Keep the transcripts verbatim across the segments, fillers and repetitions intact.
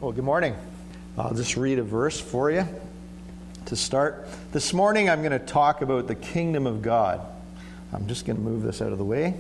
Well, good morning. I'll just read a verse for you to start. This morning I'm going to talk about the kingdom of God. I'm just going to move this out of the way.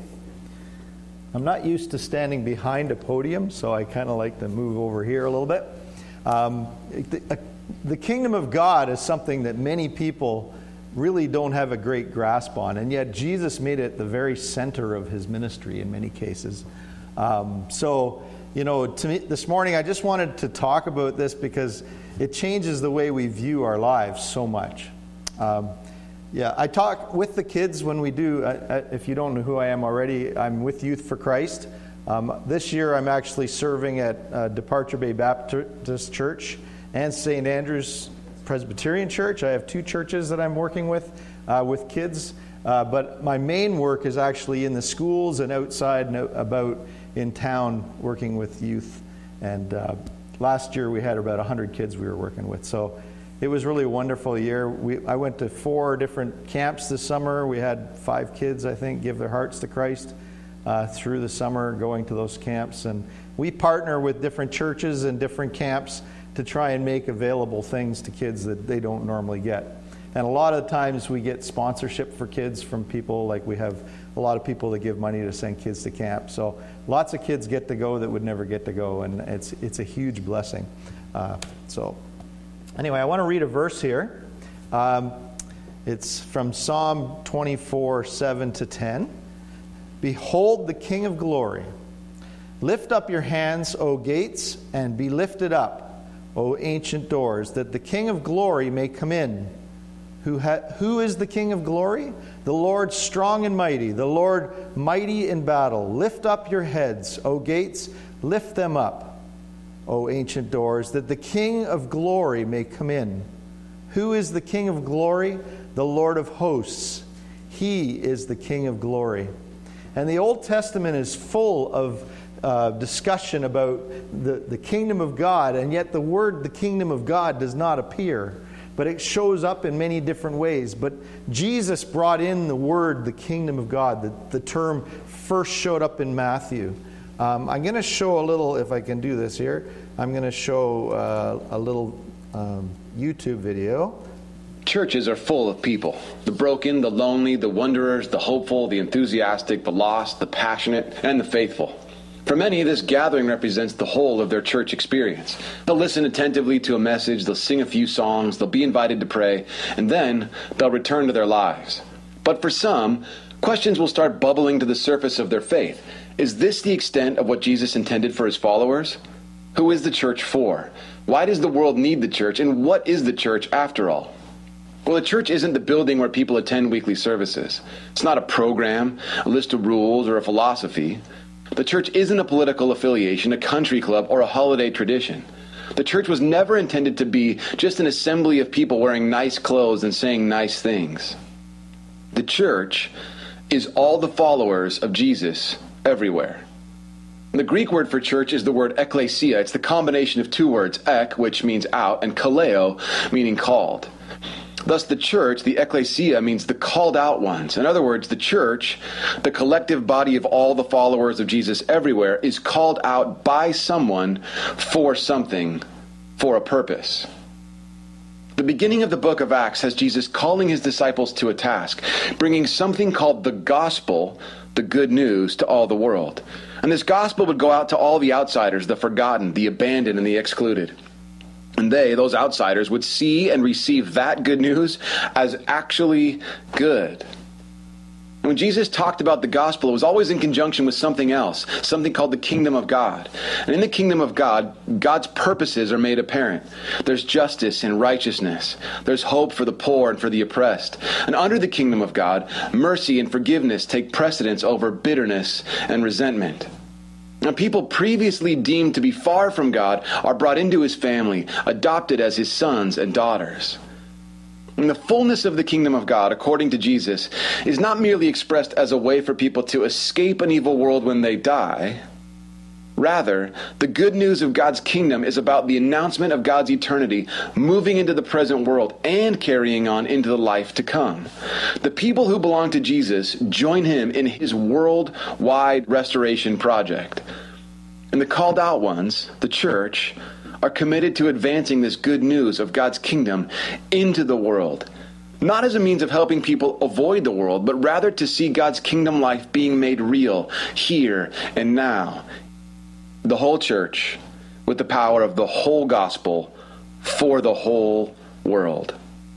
I'm not used to standing behind a podium, so I kind of like to move over here a little bit. Um, the, the kingdom of God is something that many people really don't have a great grasp on, and yet Jesus made it the very center of his ministry in many cases. Um, so, you know, to me, this morning I just wanted to talk about this because it changes the way we view our lives so much. Um, yeah, I talk with the kids when we do, uh, if you don't know who I am already, I'm with Youth for Christ. Um, this year I'm actually serving at uh, Departure Bay Baptist Church and Saint Andrew's Presbyterian Church. I have two churches that I'm working with, uh, with kids. Uh, but my main work is actually in the schools and outside and out, about in town working with youth. And uh, last year we had about one hundred kids we were working with. So it was really a wonderful year. We, I went to four different camps this summer. We had five kids, I think, give their hearts to Christ uh, through the summer going to those camps. And we partner with different churches and different camps to try and make available things to kids that they don't normally get. And a lot of times we get sponsorship for kids from people, like we have a lot of people that give money to send kids to camp. So lots of kids get to go that would never get to go, and it's it's a huge blessing. Uh, so anyway, I want to read a verse here. Um, it's from Psalm twenty-four, seven to ten. Behold the King of glory. Lift up your hands, O gates, and be lifted up, O ancient doors, that the King of glory may come in. Who, ha- who is the King of glory? The Lord strong and mighty, the Lord mighty in battle. Lift up your heads, O gates, lift them up, O ancient doors, that the King of glory may come in. Who is the King of glory? The Lord of hosts. He is the King of glory. And the Old Testament is full of uh, discussion about the, the kingdom of God, and yet the word the kingdom of God does not appear. But it shows up in many different ways. But Jesus brought in the word, the kingdom of God. The, the term first showed up in Matthew. Um, I'm going to show a little, if I can do this here, I'm going to show uh, a little um, YouTube video. Churches are full of people. The broken, the lonely, the wanderers, the hopeful, the enthusiastic, the lost, the passionate, and the faithful. For many, this gathering represents the whole of their church experience. They'll listen attentively to a message, they'll sing a few songs, they'll be invited to pray, and then they'll return to their lives. But for some, questions will start bubbling to the surface of their faith. Is this the extent of what Jesus intended for his followers? Who is the church for? Why does the world need the church, and what is the church after all? Well, the church isn't the building where people attend weekly services. It's not a program, a list of rules, or a philosophy. The church isn't a political affiliation, a country club, or a holiday tradition. The church was never intended to be just an assembly of people wearing nice clothes and saying nice things. The church is all the followers of Jesus everywhere. The Greek word for church is the word ekklesia. It's the combination of two words, ek, which means out, and kaleo, meaning called. Thus, the church, the ekklesia, means the called out ones. In other words, the church, the collective body of all the followers of Jesus everywhere, is called out by someone for something, for a purpose. The beginning of the book of Acts has Jesus calling his disciples to a task, bringing something called the gospel, the good news, to all the world. And this gospel would go out to all the outsiders, the forgotten, the abandoned, and the excluded. And they, those outsiders, would see and receive that good news as actually good. When Jesus talked about the gospel, it was always in conjunction with something else, something called the kingdom of God. And in the kingdom of God, God's purposes are made apparent. There's justice and righteousness. There's hope for the poor and for the oppressed. And under the kingdom of God, mercy and forgiveness take precedence over bitterness and resentment. Now, people previously deemed to be far from God are brought into his family, adopted as his sons and daughters. And the fullness of the kingdom of God, according to Jesus, is not merely expressed as a way for people to escape an evil world when they die. Rather, the good news of God's kingdom is about the announcement of God's eternity moving into the present world and carrying on into the life to come. The people who belong to Jesus join him in his worldwide restoration project. And the called out ones, the church, are committed to advancing this good news of God's kingdom into the world, not as a means of helping people avoid the world, but rather to see God's kingdom life being made real here and now. The whole church, with the power of the whole gospel for the whole world.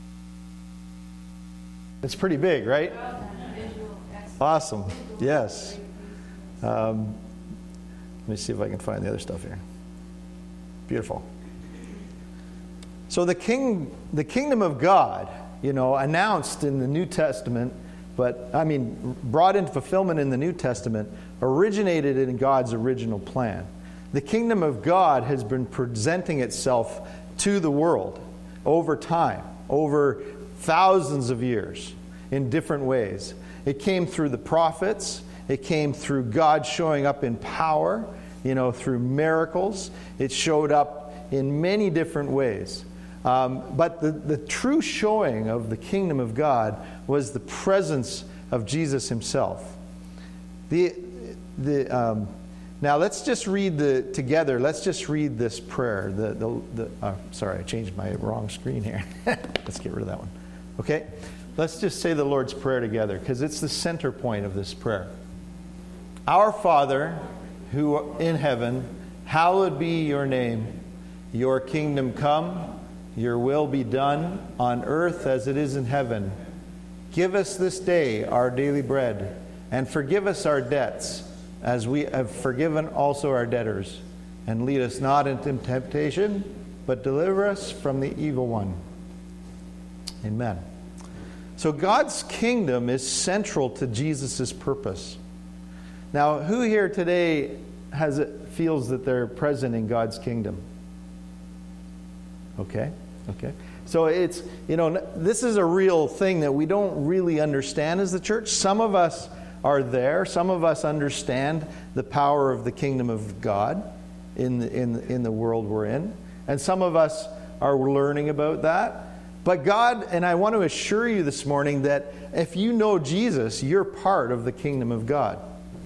It's pretty big, right? Awesome. Yes. Um, let me see if I can find the other stuff here. Beautiful. So the king, the kingdom of God, you know, announced in the New Testament, but I mean, brought into fulfillment in the New Testament, originated in God's original plan. The kingdom of God has been presenting itself to the world over time, over thousands of years, in different ways. It came through the prophets. It came through God showing up in power, you know, through miracles. It showed up in many different ways. Um, but the, the true showing of the kingdom of God was the presence of Jesus himself. The, the, um, now let's just read the together. Let's just read this prayer. The, the, the, uh, sorry, I changed my wrong screen here. Let's get rid of that one. Okay? Let's just say the Lord's Prayer together, because it's the center point of this prayer. Our Father, who in heaven, hallowed be your name. Your kingdom come, your will be done on earth as it is in heaven. Give us this day our daily bread, and forgive us our debts, as we have forgiven also our debtors. And lead us not into temptation, but deliver us from the evil one. Amen. So God's kingdom is central to Jesus' purpose. Now, who here today has feels that they're present in God's kingdom? Okay, okay. So it's, you know, this is a real thing that we don't really understand as the church. Some of us are there. Some of us understand the power of the kingdom of God in the, in, in the world we're in. And some of us are learning about that. But God, and I want to assure you this morning that if you know Jesus, you're part of the kingdom of God.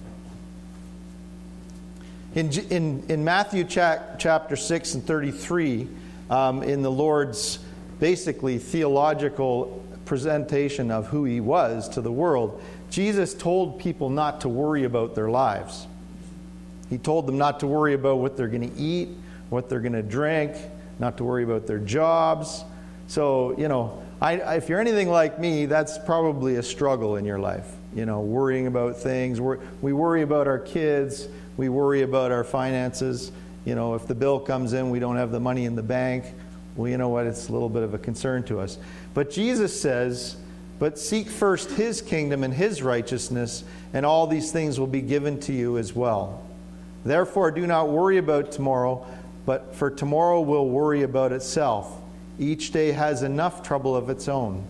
In, in, in Matthew cha- chapter six and thirty-three, um, in the Lord's basically theological presentation of who he was to the world, Jesus told people not to worry about their lives. He told them not to worry about what they're going to eat, what they're going to drink, not to worry about their jobs. So, you know, I, I, if you're anything like me, that's probably a struggle in your life. You know, worrying about things. We're, we worry about our kids. We worry about our finances. You know, if the bill comes in, we don't have the money in the bank. Well, you know what? It's a little bit of a concern to us. But Jesus says, but seek first his kingdom and his righteousness, and all these things will be given to you as well. Therefore, do not worry about tomorrow, but for tomorrow will worry about itself. Each day has enough trouble of its own.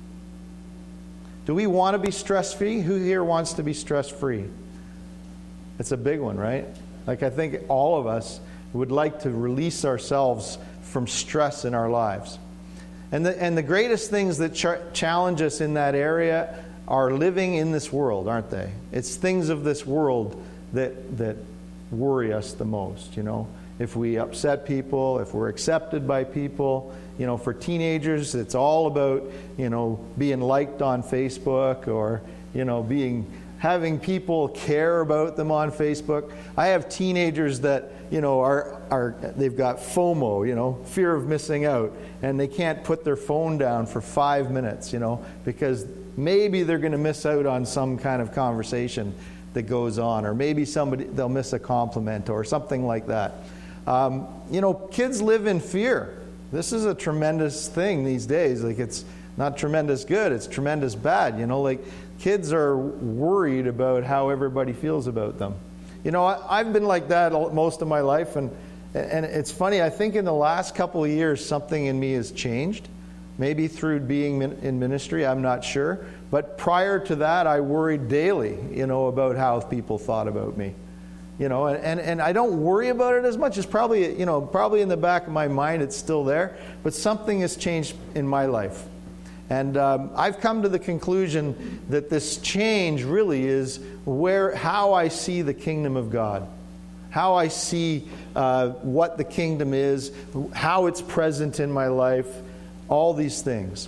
Do we want to be stress-free? Who here wants to be stress-free? It's a big one, right? Like, I think all of us would like to release ourselves from stress in our lives. And the, and the greatest things that ch- challenge us in that area are living in this world, aren't they? It's things of this world that that worry us the most, you know. If we upset people, if we're accepted by people, you know, for teenagers, it's all about, you know, being liked on Facebook or, you know, being having people care about them on Facebook. I have teenagers that, you know, are are they've got FOMO, you know, fear of missing out, and they can't put their phone down for five minutes, you know, because maybe they're going to miss out on some kind of conversation that goes on, or maybe somebody they'll miss a compliment or something like that. Um, you know, kids live in fear. This is a tremendous thing these days. Like, it's not tremendous good, it's tremendous bad. You know, like, kids are worried about how everybody feels about them. You know, I, I've been like that most of my life, and and it's funny, I think in the last couple of years something in me has changed. Maybe through being in ministry, I'm not sure. But prior to that, I worried daily, you know, about how people thought about me. You know, and, and I don't worry about it as much. It's probably, you know, probably in the back of my mind it's still there. But something has changed in my life. And um, I've come to the conclusion that this change really is where how I see the kingdom of God. how I see uh, what the kingdom is, how it's present in my life, all these things.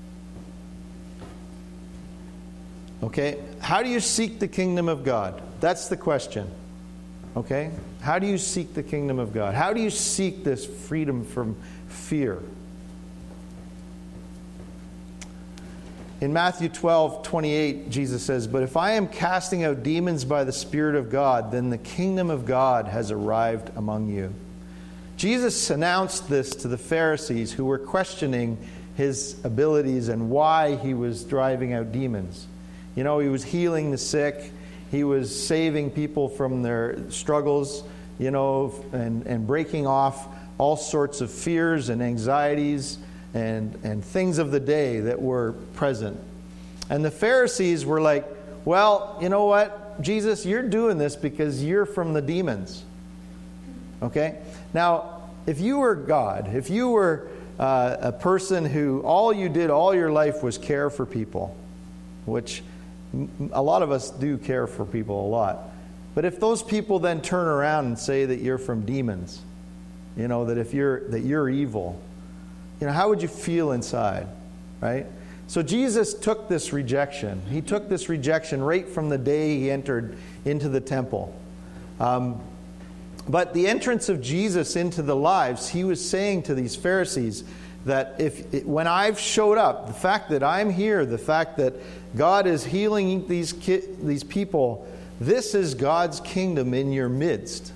Okay? How do you seek the kingdom of God? That's the question. Okay? How do you seek the kingdom of God? How do you seek this freedom from fear? In Matthew twelve twenty-eight, Jesus says, "But if I am casting out demons by the Spirit of God, then the kingdom of God has arrived among you." Jesus announced this to the Pharisees who were questioning his abilities and why he was driving out demons. You know, he was healing the sick. He was saving people from their struggles, you know, and, and breaking off all sorts of fears and anxieties and, and things of the day that were present. And the Pharisees were like, well, you know what, Jesus, you're doing this because you're from the demons. Okay? Now, if you were God, if you were uh, a person who all you did all your life was care for people, which a lot of us do care for people a lot. But if those people then turn around and say that you're from demons, you know, that if you're that you're evil, you know, how would you feel inside, right? So Jesus took this rejection. He took this rejection right from the day he entered into the temple. Um, but the entrance of Jesus into the lives, he was saying to these Pharisees that if when I've showed up, the fact that I'm here, the fact that God is healing these ki- these people, this is God's kingdom in your midst.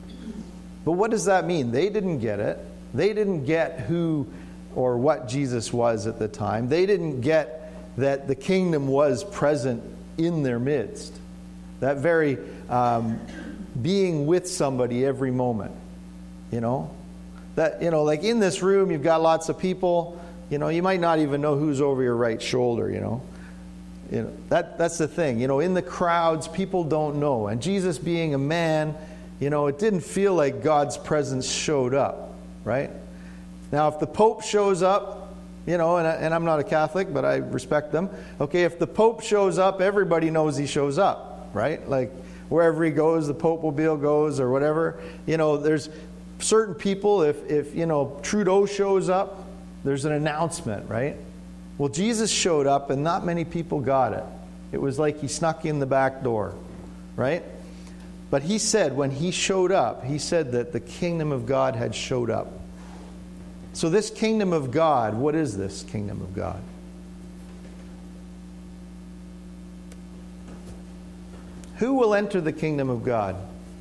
But what does that mean? They didn't get it. They didn't get who or what Jesus was at the time. They didn't get that the kingdom was present in their midst. That very um, being with somebody every moment, you know? That, you know, like in this room, you've got lots of people, you know, you might not even know who's over your right shoulder, you know. You know, that that's the thing. You know, in the crowds, people don't know. And Jesus being a man, you know, it didn't feel like God's presence showed up, right? Now, if the Pope shows up, you know, and, I, and I'm not a Catholic, but I respect them. Okay, if the Pope shows up, everybody knows he shows up, right? Like, wherever he goes, the Pope-mobile goes or whatever. You know, there's certain people, if, if, you know, Trudeau shows up, there's an announcement, right? Well, Jesus showed up and not many people got it. It was like he snuck in the back door, right? But he said when he showed up, he said that the kingdom of God had showed up. So this kingdom of God, what is this kingdom of God? Who will enter the kingdom of God?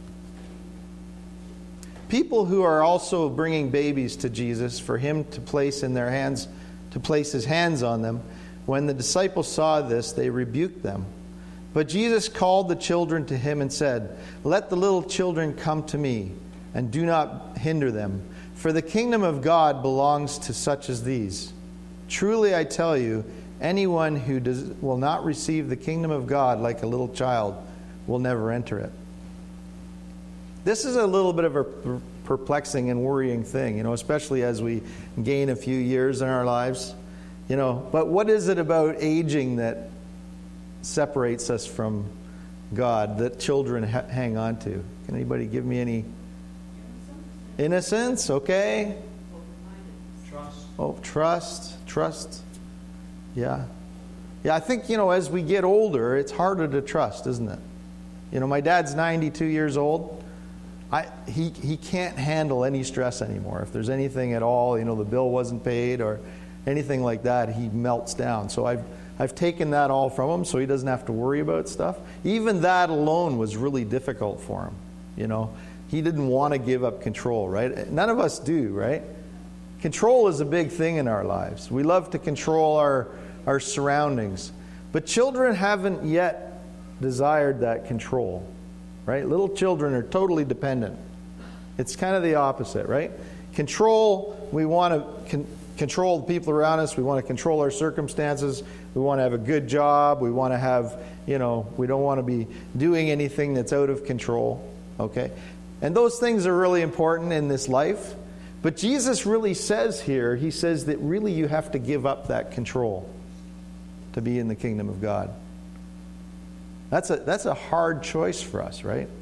People who are also bringing babies to Jesus for him to place in their hands, to place his hands on them. When the disciples saw this, they rebuked them. But Jesus called the children to him and said, "Let the little children come to me, and do not hinder them, for the kingdom of God belongs to such as these. Truly I tell you, anyone who does, will not receive the kingdom of God like a little child will never enter it." This is a little bit of a perplexing and worrying thing, you know, especially as we gain a few years in our lives. You know, but what is it about aging that separates us from God that children ha- hang on to? Can anybody give me any? Innocence, okay. Trust. Oh, trust, trust. Yeah. Yeah, I think, you know, as we get older, it's harder to trust, isn't it? You know, my dad's ninety-two years old. I, he he can't handle any stress anymore. If there's anything at all, you know, the bill wasn't paid or anything like that, he melts down. So I've I've taken that all from him so he doesn't have to worry about stuff. Even that alone was really difficult for him, you know. He didn't want to give up control, right? None of us do, right? Control is a big thing in our lives. We love to control our, our surroundings. But children haven't yet desired that control, right? Little children are totally dependent. It's kind of the opposite, right? Control, we want to con- control the people around us. We want to control our circumstances. We want to have a good job. We want to have, you know, we don't want to be doing anything that's out of control, okay? And those things are really important in this life. But Jesus really says here, he says that really you have to give up that control to be in the kingdom of God. That's a that's a hard choice for us, right?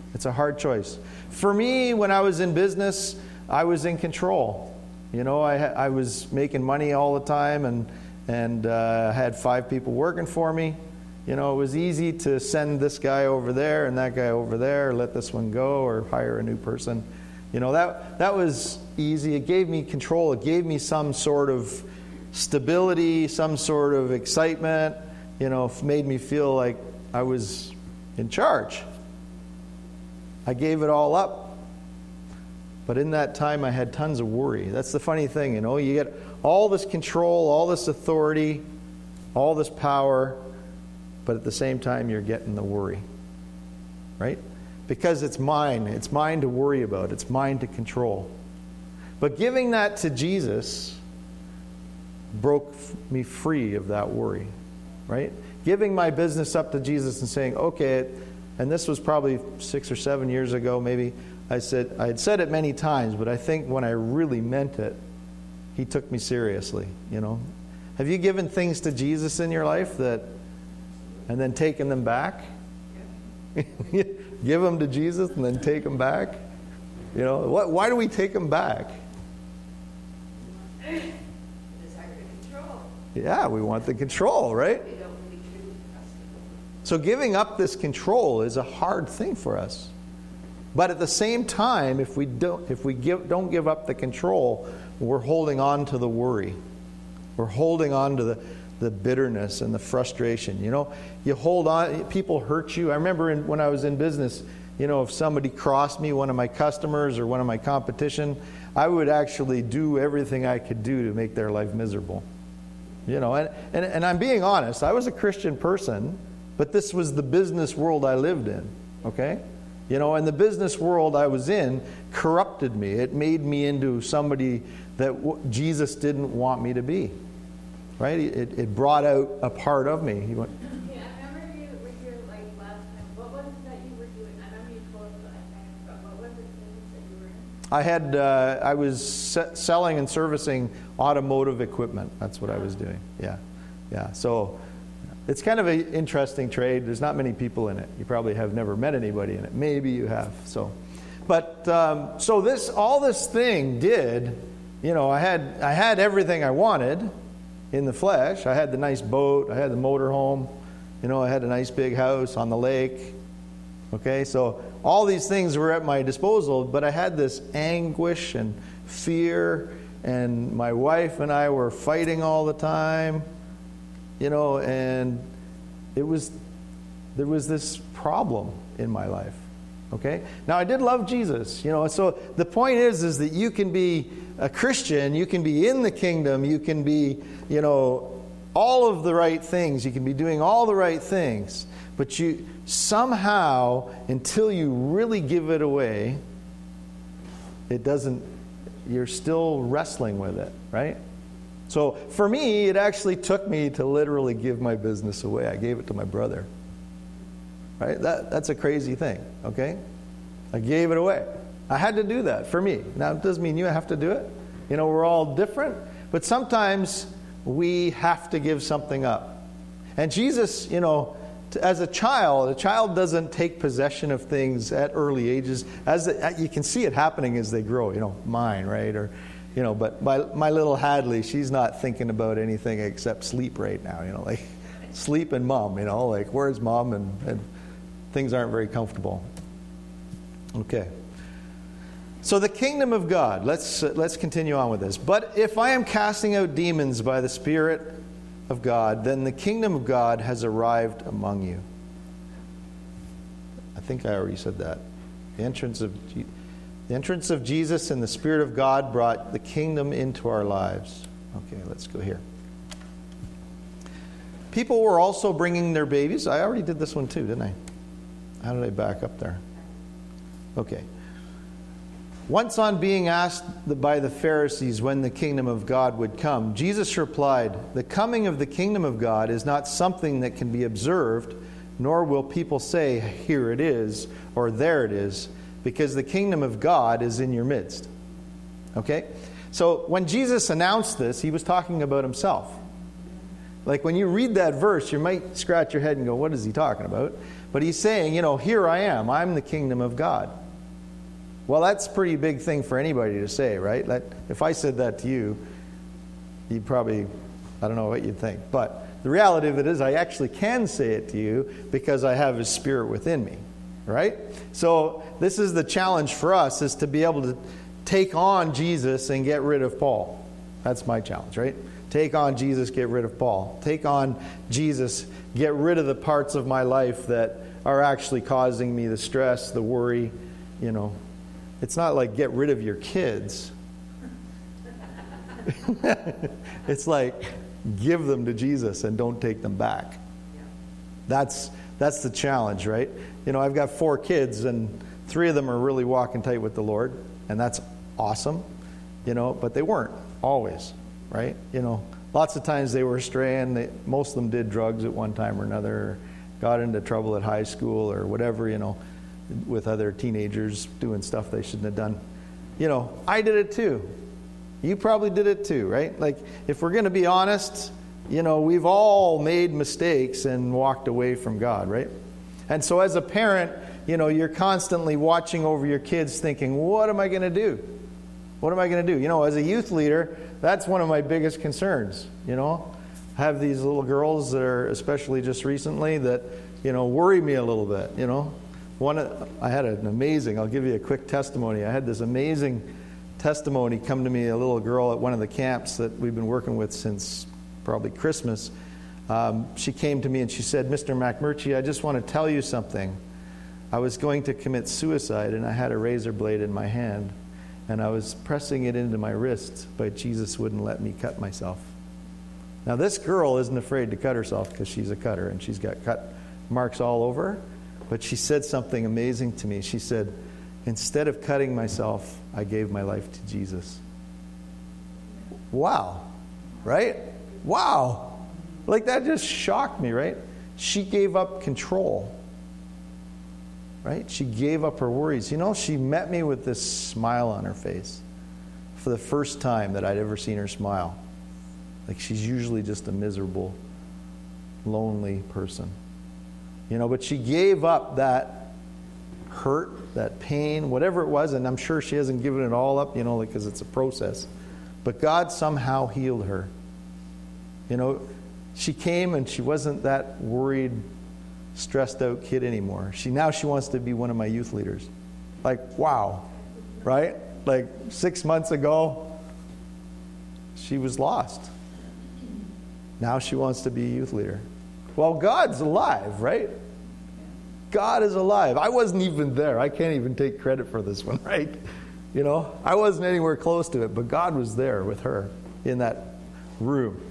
It's a hard choice. For me, when I was in business, I was in control. You know, I, I was making money all the time, and, and uh, had five people working for me. You know, it was easy to send this guy over there and that guy over there, let this one go, or hire a new person. You know, that that was easy. It gave me control. It gave me some sort of stability, some sort of excitement. You know, made me feel like I was in charge. I gave it all up. But in that time, I had tons of worry. That's the funny thing, you know. You get all this control, all this authority, all this power, but at the same time, you're getting the worry, right? Because it's mine. It's mine to worry about. It's mine to control. But giving that to Jesus broke me free of that worry, right? Giving my business up to Jesus and saying, okay, and this was probably six or seven years ago, maybe. I said I had said it many times, but I think when I really meant it, He took me seriously. You know, have you given things to Jesus in your life that, and then taken them back? Give them to Jesus and then take them back. You know, what? Why do we take them back? Desire to control. Yeah, we want the control, right? We don't really truly trust Him. So giving up this control is a hard thing for us. But at the same time, if we don't, if we give, don't give up the control, we're holding on to the worry. We're holding on to the, the bitterness and the frustration. You know, you hold on. People hurt you. I remember in, when I was in business, you know, if somebody crossed me, one of my customers or one of my competition, I would actually do everything I could do to make their life miserable. You know, and, and, and I'm being honest. I was a Christian person, but this was the business world I lived in. Okay? You know, and the business world I was in corrupted me. It made me into somebody that w- Jesus didn't want me to be. Right? It, it brought out a part of me. He went, Yeah, I remember you were here like last time. What was it that you were doing? I remember you told us, but I kind of forgot. What was the business that you were in? I had, uh, I was se- selling and servicing automotive equipment. That's what I was doing. Yeah, yeah. So it's kind of an interesting trade. There's not many people in it. You probably have never met anybody in it. Maybe you have. So, but um, so this, all this thing did, you know, I had, I had everything I wanted in the flesh. I had the nice boat. I had the motor home. You know, I had a nice big house on the lake. Okay, so all these things were at my disposal, but I had this anguish and fear, and my wife and I were fighting all the time. You know, and it was, there was this problem in my life. Okay? Now, I did love Jesus, you know, so the point is, is that you can be a Christian, you can be in the kingdom, you can be, you know, all of the right things, you can be doing all the right things, but you somehow, until you really give it away, it doesn't, you're still wrestling with it, right? So for me, it actually took me to literally give my business away. I gave it to my brother. Right? That, that's a crazy thing, okay? I gave it away. I had to do that for me. Now, it doesn't mean you have to do it. You know, we're all different. But sometimes we have to give something up. And Jesus, you know, as a child, a child doesn't take possession of things at early ages. As the, you can see it happening as they grow, you know, mine, right? Or, you know, but my my little Hadley, she's not thinking about anything except sleep right now, you know, like sleep and mom, you know, like where's mom, and, and things aren't very comfortable. Okay. So the kingdom of God, let's uh, let's continue on with this. But if I am casting out demons by the Spirit of God, then the kingdom of God has arrived among you. I think I already said that. The entrance of Je- the entrance of Jesus and the Spirit of God brought the kingdom into our lives. Okay, let's go here. People were also bringing their babies. I already did this one too, didn't I? How did I back up there? Okay. Once on being asked by the Pharisees when the kingdom of God would come, Jesus replied, "The coming of the kingdom of God is not something that can be observed, nor will people say, 'Here it is,' or 'There it is,' because the kingdom of God is in your midst." Okay? So when Jesus announced this, he was talking about himself. Like when you read that verse, you might scratch your head and go, what is he talking about? But he's saying, you know, here I am. I'm the kingdom of God. Well, that's a pretty big thing for anybody to say, right? That, if I said that to you, you'd probably, I don't know what you'd think. But the reality of it is I actually can say it to you because I have his Spirit within me, right? So this is the challenge for us, is to be able to take on Jesus and get rid of Paul. That's my challenge, right? Take on Jesus, get rid of Paul. Take on Jesus, get rid of the parts of my life that are actually causing me the stress, the worry, you know. It's not like get rid of your kids. It's like give them to Jesus and don't take them back. That's that's the challenge, right? You know, I've got four kids and three of them are really walking tight with the Lord, and that's awesome, you know, but they weren't always, right? You know, lots of times they were straying. They, most of them did drugs at one time or another, got into trouble at high school or whatever, you know, with other teenagers doing stuff they shouldn't have done. You know, I did it too. You probably did it too, right? Like, if we're going to be honest, you know, we've all made mistakes and walked away from God, right? And so as a parent, you know, you're constantly watching over your kids thinking, what am I going to do? What am I going to do? You know, as a youth leader, that's one of my biggest concerns, you know. I have these little girls that are, especially just recently, that, you know, worry me a little bit, you know. One, I had an amazing, I'll give you a quick testimony. I had this amazing testimony come to me, a little girl at one of the camps that we've been working with since probably Christmas. Um, she came to me and she said, Mister McMurtry, I just want to tell you something. I was going to commit suicide and I had a razor blade in my hand and I was pressing it into my wrist, but Jesus wouldn't let me cut myself. Now this girl isn't afraid to cut herself because she's a cutter and she's got cut marks all over her. But she said something amazing to me. She said, instead of cutting myself, I gave my life to Jesus. Wow. Right? Wow. Like, that just shocked me, right? She gave up control. Right? She gave up her worries. You know, she met me with this smile on her face for the first time that I'd ever seen her smile. Like, she's usually just a miserable, lonely person. You know, but she gave up that hurt, that pain, whatever it was, and I'm sure she hasn't given it all up, you know, because it's a process. But God somehow healed her. You know, she came and she wasn't that worried, stressed out kid anymore. She now she wants to be one of my youth leaders. Like, wow, right? Like six months ago, she was lost. Now she wants to be a youth leader. Well, God's alive, right? God is alive. I wasn't even there. I can't even take credit for this one, right? You know, I wasn't anywhere close to it, but God was there with her in that room.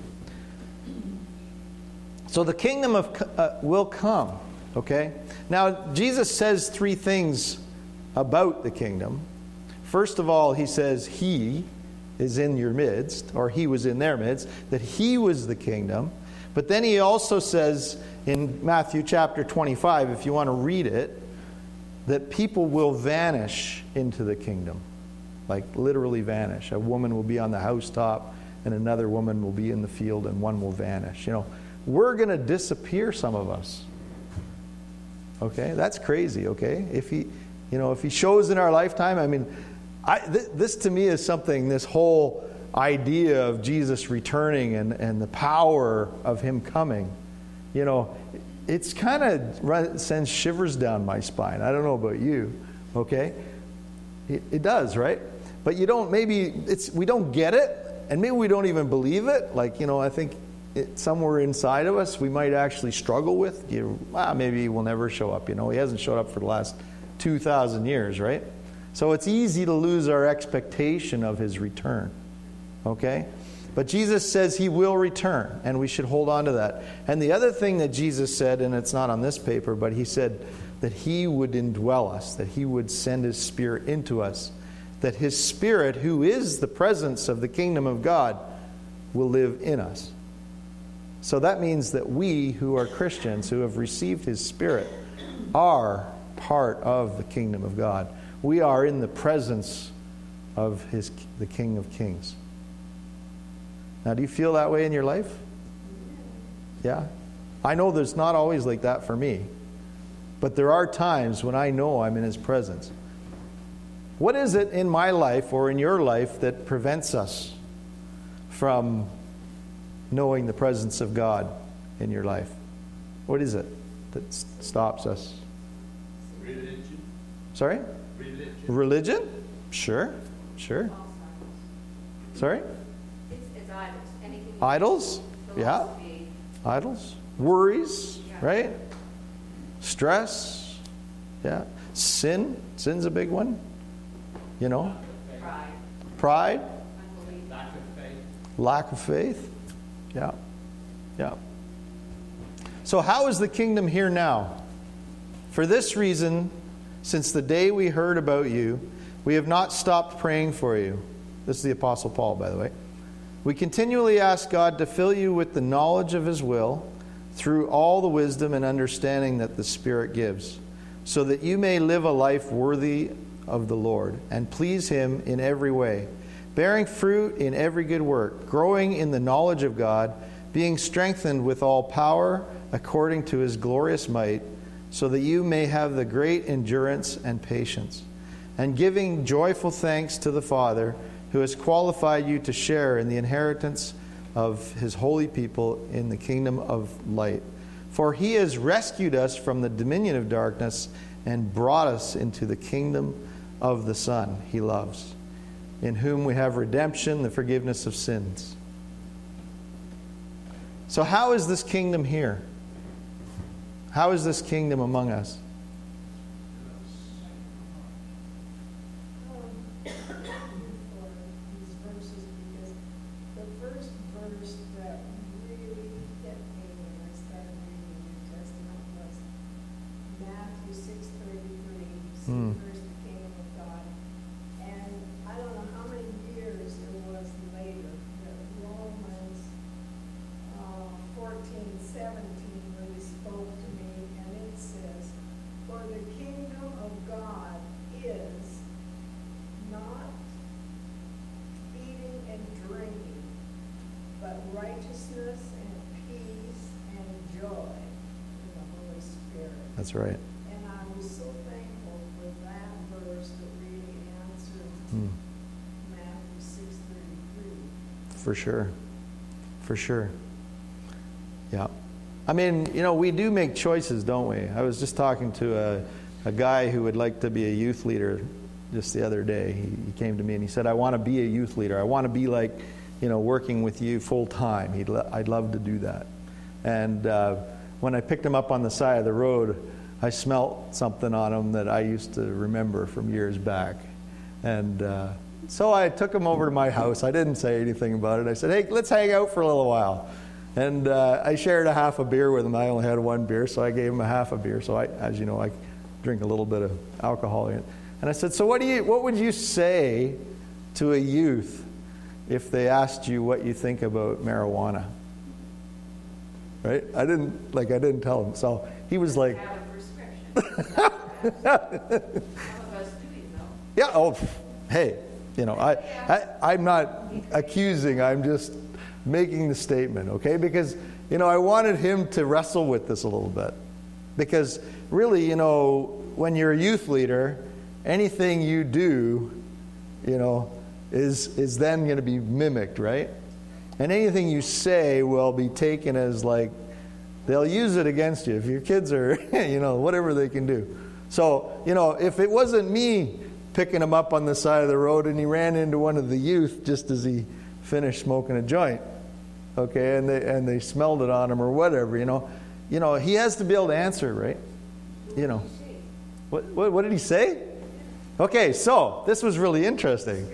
So the kingdom of uh, will come, okay? Now, Jesus says three things about the kingdom. First of all, he says he is in your midst, or he was in their midst, that he was the kingdom. But then he also says in Matthew chapter twenty-five, if you want to read it, that people will vanish into the kingdom. Like literally vanish. A woman will be on the housetop and another woman will be in the field and one will vanish. You know, we're going to disappear, some of us. Okay, that's crazy, okay? If he, you know, if he shows in our lifetime, I mean, I, th- this to me is something, this whole idea of Jesus returning and, and the power of him coming, you know, it's kind of sends shivers down my spine. I don't know about you, okay? It, it does, right? But you don't, maybe it's we don't get it, and maybe we don't even believe it. Like, you know, I think it, somewhere inside of us we might actually struggle with, you know, ah, maybe he will never show up. You know, he hasn't showed up for the last two thousand years, right? So it's easy to lose our expectation of his return. Okay? But Jesus says he will return, and we should hold on to that. And the other thing that Jesus said, and it's not on this paper, but he said that he would indwell us, that he would send his Spirit into us, that his Spirit, who is the presence of the kingdom of God, will live in us. So that means that we who are Christians, who have received his Spirit, are part of the kingdom of God. We are in the presence of his, the King of Kings. Now, do you feel that way in your life? Yeah? I know there's not always like that for me. But there are times when I know I'm in His presence. What is it in my life or in your life that prevents us from knowing the presence of God in your life? What is it that s- stops us? Religion. Sorry? Religion. Religion? Sure, sure. Sorry? It's, it's idols. Anything. Idols? Yeah. Philosophy. Idols. Worries, Yeah. right? Stress. Yeah. Sin. Sin's a big one. You know? Pride. Pride. Unbelief. Lack of faith. Lack of faith. Yeah. Yeah. So how is the kingdom here now? For this reason, since the day we heard about you, we have not stopped praying for you. This is the Apostle Paul, by the way. We continually ask God to fill you with the knowledge of His will through all the wisdom and understanding that the Spirit gives, so that you may live a life worthy of the Lord and please Him in every way, bearing fruit in every good work, growing in the knowledge of God, being strengthened with all power according to His glorious might, so that you may have the great endurance and patience, and giving joyful thanks to the Father, who has qualified you to share in the inheritance of His holy people in the kingdom of light. For He has rescued us from the dominion of darkness and brought us into the kingdom of the Son He loves, in whom we have redemption, the forgiveness of sins. So how is this kingdom here? How is this kingdom among us? um, for these verses, because the first verse that really hit me when I started reading the New Testament was Matthew six thirty-three. Seek Hmm. first the kingdom of God. And I don't know how many years it was later that Romans uh, fourteen seventeen really spoke to me, and it says, "For the kingdom of God is not eating and drinking, but righteousness and peace and joy in the Holy Spirit." That's right. And I was so thankful for that verse that really answered Hmm. Matthew six thirty-three. For sure. For sure. Yeah. I mean, you know, we do make choices, don't we? I was just talking to a, a guy who would like to be a youth leader just the other day. He, he came to me and he said, I want to be a youth leader. I want to be like, you know, working with you full time. He'd lo- I'd love to do that. And uh, when I picked him up on the side of the road, I smelt something on him that I used to remember from years back. And uh, so I took him over to my house. I didn't say anything about it. I said, hey, let's hang out for a little while. And uh, I shared a half a beer with him. I only had one beer, so I gave him a half a beer. So I, as you know, I drink a little bit of alcohol in it. And I said, so what do you, what would you say to a youth if they asked you what you think about marijuana? Right? I didn't, like, I didn't tell him. So he was like, Have a prescription. Some of us do, you know. yeah, oh, pff, hey, you know, I, I, I'm not accusing, I'm just making the statement, okay? Because, you know, I wanted him to wrestle with this a little bit. Because really, you know, when you're a youth leader, anything you do, you know, is, is then going to be mimicked, right? And anything you say will be taken as like, they'll use it against you. If your kids are, you know, whatever they can do. So, you know, if it wasn't me picking him up on the side of the road and he ran into one of the youth just as he finished smoking a joint, okay, and they and they smelled it on him or whatever, you know, you know, he has to be able to answer, right? You know, what what, what did he say? Okay, so this was really interesting.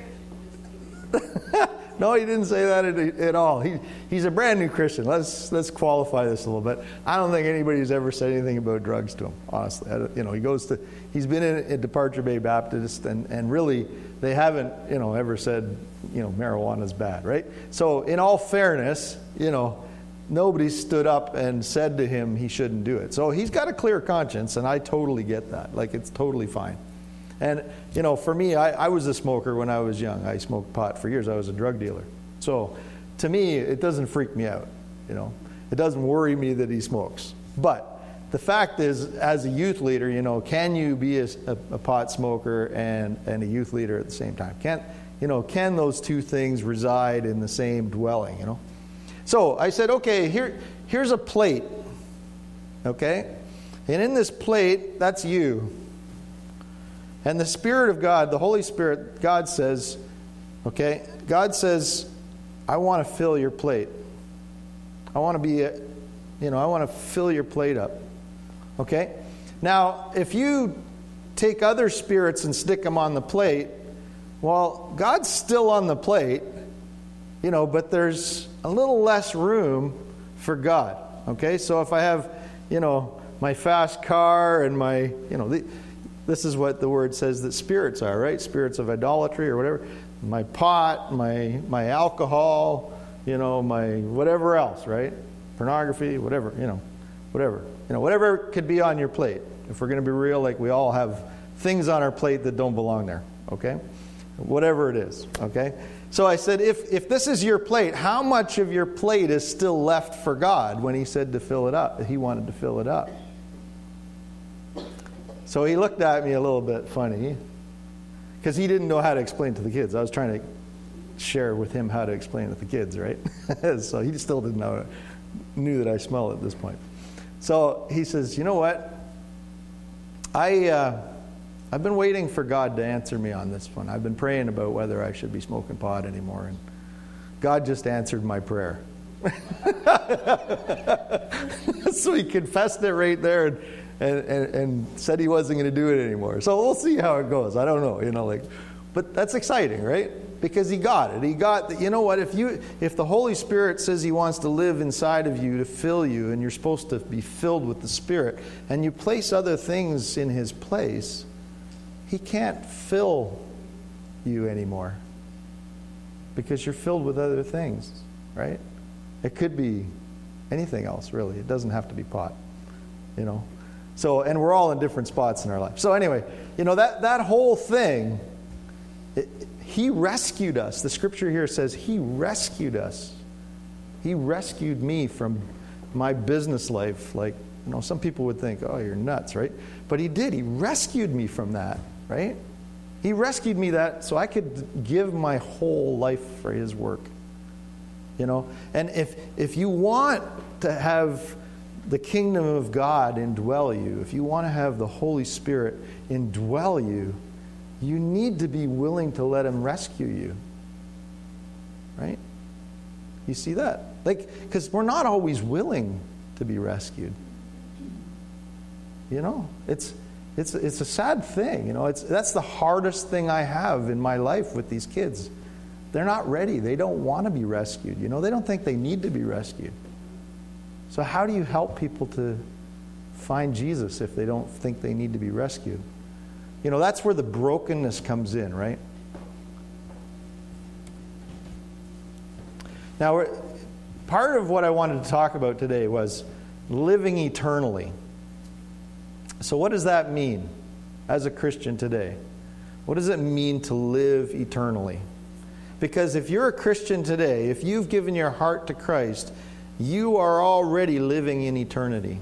No, he didn't say that at, at all. He he's a brand new Christian. Let's let's qualify this a little bit. I don't think anybody's ever said anything about drugs to him. Honestly, I, you know, he goes to he's been in at Departure Bay Baptist, and and really they haven't you know ever said you know marijuana's bad, right? So in all fairness, you know, nobody stood up and said to him he shouldn't do it. So he's got a clear conscience, and I totally get that. Like, it's totally fine. And, you know, for me, I, I was a smoker when I was young. I smoked pot for years. I was a drug dealer. So, to me, it doesn't freak me out, you know. It doesn't worry me that he smokes. But the fact is, as a youth leader, you know, can you be a, a, a pot smoker and, and a youth leader at the same time? Can, you know, can those two things reside in the same dwelling, you know? So I said, okay, here, here's a plate, okay? And in this plate, that's you. And the Spirit of God, the Holy Spirit, God says, okay, God says, I want to fill your plate. I want to be, a, you know, I want to fill your plate up. Okay? Now, if you take other spirits and stick them on the plate, well, God's still on the plate, you know, but there's a little less room for God. Okay? So if I have, you know, my fast car and my, you know, the, this is what the word says that spirits are, right? Spirits of idolatry or whatever. My pot, my my alcohol, you know, my whatever else, right? Pornography, whatever, you know, whatever. You know, whatever could be on your plate. If we're going to be real, like we all have things on our plate that don't belong there, okay? Whatever it is, okay? So I said, if if this is your plate, how much of your plate is still left for God when he said to fill it up? He wanted to fill it up. So he looked at me a little bit funny because he didn't know how to explain to the kids. I was trying to share with him how to explain to the kids, right? So he still didn't know, knew that I smelled it at this point. So he says, you know what? I, uh, I've been waiting for God to answer me on this one. I've been praying about whether I should be smoking pot anymore. And God just answered my prayer. So he confessed it right there and, and, and, and said he wasn't going to do it anymore. So we'll see how it goes. I don't know, you know, like, but that's exciting, right? Because he got it. He got that, you know what, if you if the Holy Spirit says he wants to live inside of you to fill you, and you're supposed to be filled with the Spirit, and you place other things in his place, he can't fill you anymore. Because you're filled with other things, right? It could be anything else, really. It doesn't have to be pot, you know. So, and we're all in different spots in our life. So anyway, you know, that, that whole thing, it, he rescued us. The scripture here says he rescued us. He rescued me from my business life. Like, you know, some people would think, oh, you're nuts, right? But he did. He rescued me from that, right? He rescued me that so I could give my whole life for his work. You know? And if if you want to have the kingdom of God indwell you, if you want to have the Holy Spirit indwell you, you need to be willing to let him rescue you. Right? You see that? Like, because we're not always willing to be rescued. You know? It's it's it's a sad thing, you know. It's that's the hardest thing I have in my life with these kids. They're not ready. They don't want to be rescued. You know, they don't think they need to be rescued. So how do you help people to find Jesus if they don't think they need to be rescued? You know, that's where the brokenness comes in, right? Now, we're, part of what I wanted to talk about today was living eternally. So what does that mean as a Christian today? What does it mean to live eternally? Because if you're a Christian today, if you've given your heart to Christ, you are already living in eternity.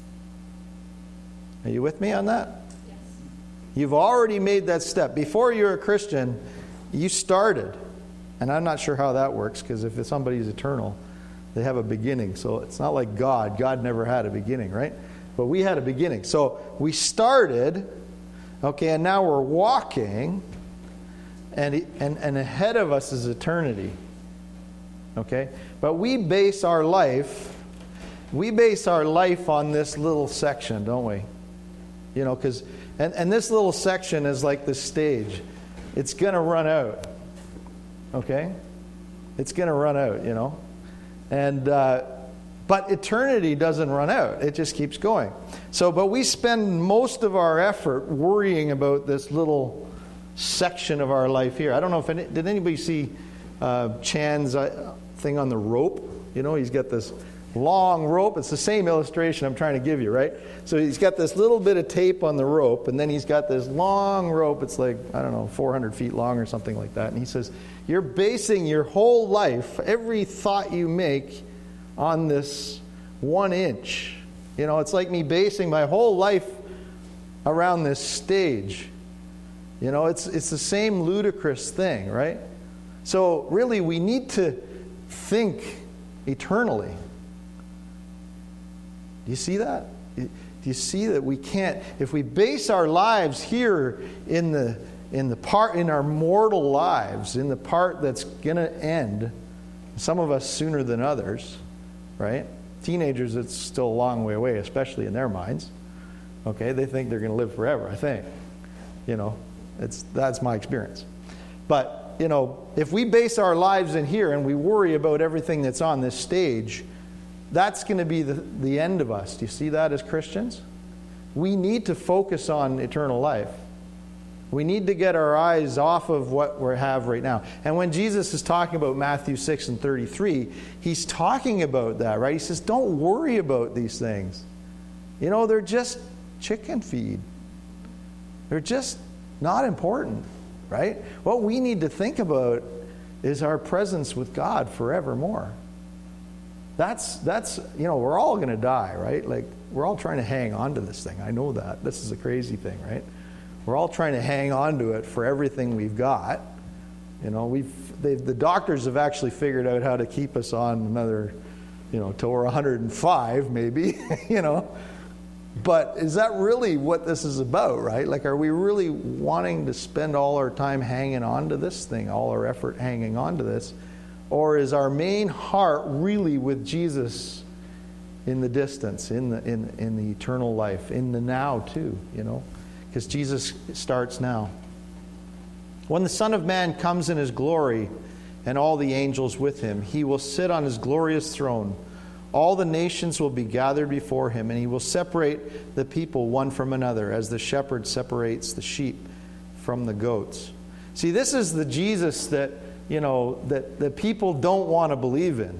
Are you with me on that? Yes. You've already made that step. Before you're a Christian, you started. And I'm not sure how that works, because if somebody's eternal, they have a beginning. So it's not like God. God never had a beginning, right? But we had a beginning. So we started, okay, and now we're walking, and and, and ahead of us is eternity. Okay? But we base our life, we base our life on this little section, don't we? You know, because, and, and this little section is like the stage. It's going to run out. Okay? It's going to run out, you know? And, uh, but eternity doesn't run out. It just keeps going. So, but we spend most of our effort worrying about this little section of our life here. I don't know if any, did anybody see uh, Chan's uh, thing on the rope? You know, he's got this long rope. It's the same illustration I'm trying to give you, right? So he's got this little bit of tape on the rope, and then he's got this long rope. It's like, I don't know, four hundred feet long or something like that. And he says, you're basing your whole life, every thought you make, on this one inch You know, it's like me basing my whole life around this stage. You know, it's it's the same ludicrous thing, right? So really, we need to think eternally. Do you see that? Do you see that we can't, if we base our lives here in the in the part in our mortal lives, in the part that's going to end, some of us sooner than others, right? Teenagers, it's still a long way away, especially in their minds. Okay, they think they're going to live forever, I think. You know, it's that's my experience. But, you know, if we base our lives in here and we worry about everything that's on this stage, that's going to be the, the end of us. Do you see that as Christians? We need to focus on eternal life. We need to get our eyes off of what we have right now. And when Jesus is talking about Matthew six and thirty-three, he's talking about that, right? He says, don't worry about these things. You know, they're just chicken feed. They're just not important, right? What we need to think about is our presence with God forevermore. That's, that's you know, we're all going to die, right? Like, we're all trying to hang on to this thing. I know that. This is a crazy thing, right? We're all trying to hang on to it for everything we've got. You know, we've they've, the doctors have actually figured out how to keep us on another, you know, till we're one hundred five maybe, you know. But is that really what this is about, right? Like, are we really wanting to spend all our time hanging on to this thing, all our effort hanging on to this? Or is our main heart really with Jesus in the distance, in the in, in the eternal life, in the now too, you know? Because Jesus starts now. When the Son of Man comes in his glory and all the angels with him, he will sit on his glorious throne. All the nations will be gathered before him, and he will separate the people one from another, as the shepherd separates the sheep from the goats. See, this is the Jesus that, you know, that, that people don't want to believe in.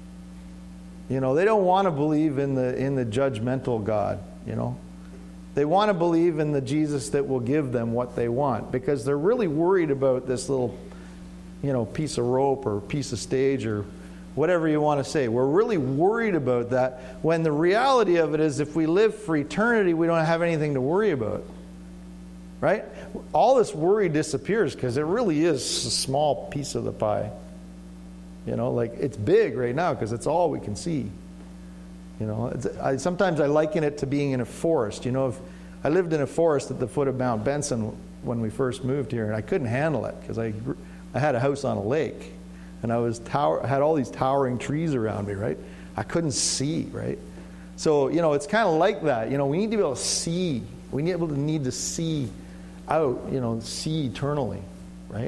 You know, they don't want to believe in the in the judgmental God, you know. They want to believe in the Jesus that will give them what they want, because they're really worried about this little, you know, piece of rope or piece of stage or whatever you want to say. We're really worried about that, when the reality of it is, if we live for eternity, we don't have anything to worry about. Right? All this worry disappears because it really is a small piece of the pie. You know, like, it's big right now because it's all we can see. You know, it's, I, sometimes I liken it to being in a forest. You know, if I lived in a forest at the foot of Mount Benson when we first moved here, and I couldn't handle it because I, I had a house on a lake, and I was tower, had all these towering trees around me, right? I couldn't see, right? So, you know, it's kind of like that. You know, we need to be able to see. We need to be able to need to see out, you know, see eternally, right?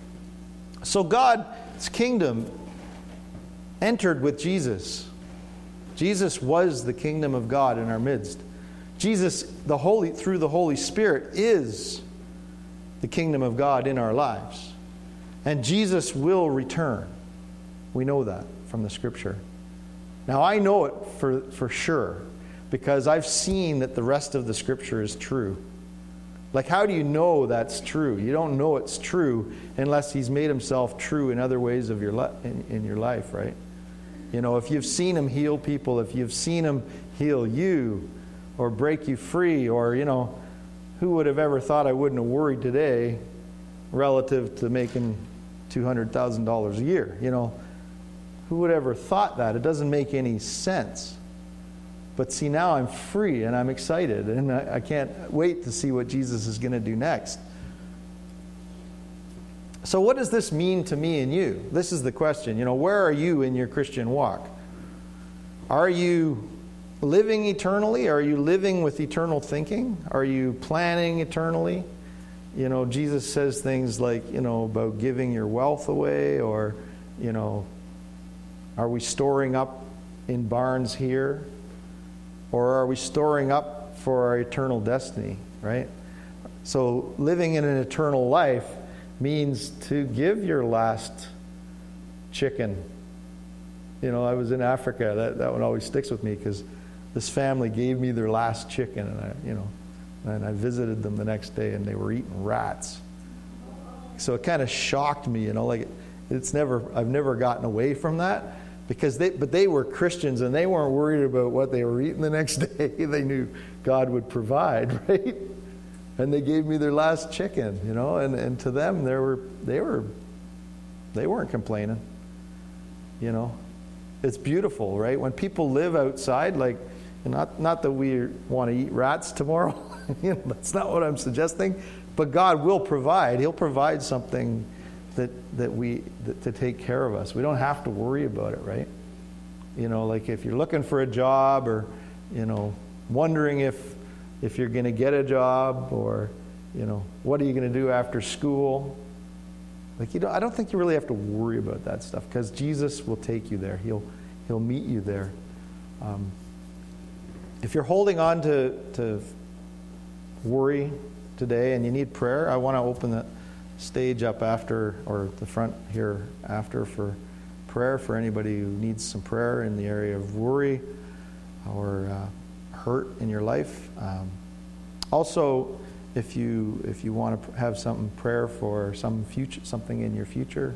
So God's kingdom entered with Jesus. Jesus was the kingdom of God in our midst. Jesus, the Holy, through the Holy Spirit, is the kingdom of God in our lives. And Jesus will return. We know that from the Scripture. Now, I know it for, for sure, because I've seen that the rest of the Scripture is true. Like, how do you know that's true? You don't know it's true unless He's made Himself true in other ways of your li- in, in your life, right? You know, if you've seen Him heal people, if you've seen Him heal you or break you free, or, you know, who would have ever thought I wouldn't have worried today relative to making two hundred thousand dollars a year? You know, who would ever thought that? It doesn't make any sense. But see, now I'm free and I'm excited, and I, I can't wait to see what Jesus is going to do next. So what does this mean to me and you? This is the question. You know, where are you in your Christian walk? Are you living eternally? Are you living with eternal thinking? Are you planning eternally? You know, Jesus says things like, you know, about giving your wealth away, or, you know, are we storing up in barns here? Or are we storing up for our eternal destiny, right? So living in an eternal life means to give your last chicken. You know, I was in Africa. That, that one always sticks with me, because this family gave me their last chicken, and I, you know, and I visited them the next day, and they were eating rats. So it kind of shocked me, you know, like, it's never, I've never gotten away from that. Because they, but they were Christians and they weren't worried about what they were eating the next day. They knew God would provide, right? And they gave me their last chicken, you know, and, and to them, they were, they were, they weren't complaining, you know. It's beautiful, right? When people live outside, like, not, not that we want to eat rats tomorrow, you know, that's not what I'm suggesting, but God will provide. He'll provide something that, that we, that, to take care of us. We don't have to worry about it, right? You know, like if you're looking for a job or, you know, wondering if, if you're going to get a job or, you know, what are you going to do after school? Like, you know, I don't think you really have to worry about that stuff because Jesus will take you there. He'll, he'll meet you there. Um, if you're holding on to, to worry today and you need prayer, I want to open the stage up after, or the front here after, for prayer for anybody who needs some prayer in the area of worry or uh, hurt in your life. Um, also, if you if you want to have some prayer for some future, something in your future,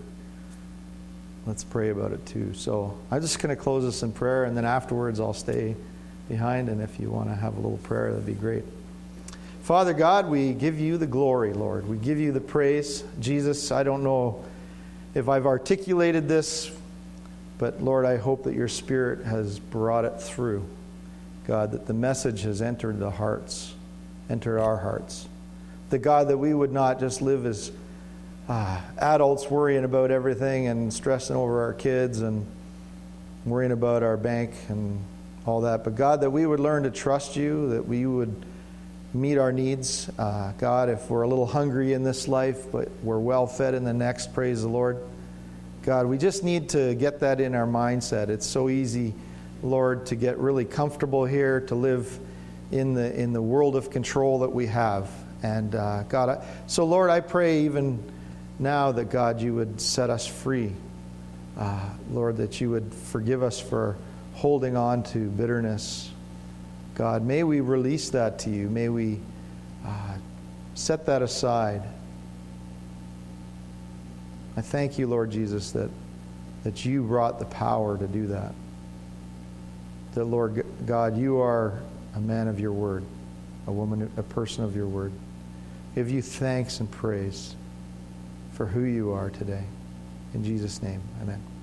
let's pray about it too. So I'm just going to close this in prayer, and then afterwards I'll stay behind, and if you want to have a little prayer, that'd be great. Father God, we give you the glory, Lord. We give you the praise. Jesus, I don't know if I've articulated this, but Lord, I hope that your Spirit has brought it through. God, that the message has entered the hearts, entered our hearts. The God, that we would not just live as uh, adults worrying about everything and stressing over our kids and worrying about our bank and all that, but God, that we would learn to trust you, that we would meet our needs. Uh, God, if we're a little hungry in this life, but we're well fed in the next, praise the Lord. God, we just need to get that in our mindset. It's so easy, Lord, to get really comfortable here, to live in the in the world of control that we have. And uh, God, I, so Lord, I pray even now that God, you would set us free. Uh, Lord, that you would forgive us for holding on to bitterness. God, may we release that to you. May we uh, set that aside. I thank you, Lord Jesus, that, that you brought the power to do that. That, Lord God, you are a man of your word, a woman, a person of your word. Give you thanks and praise for who you are today. In Jesus' name, amen.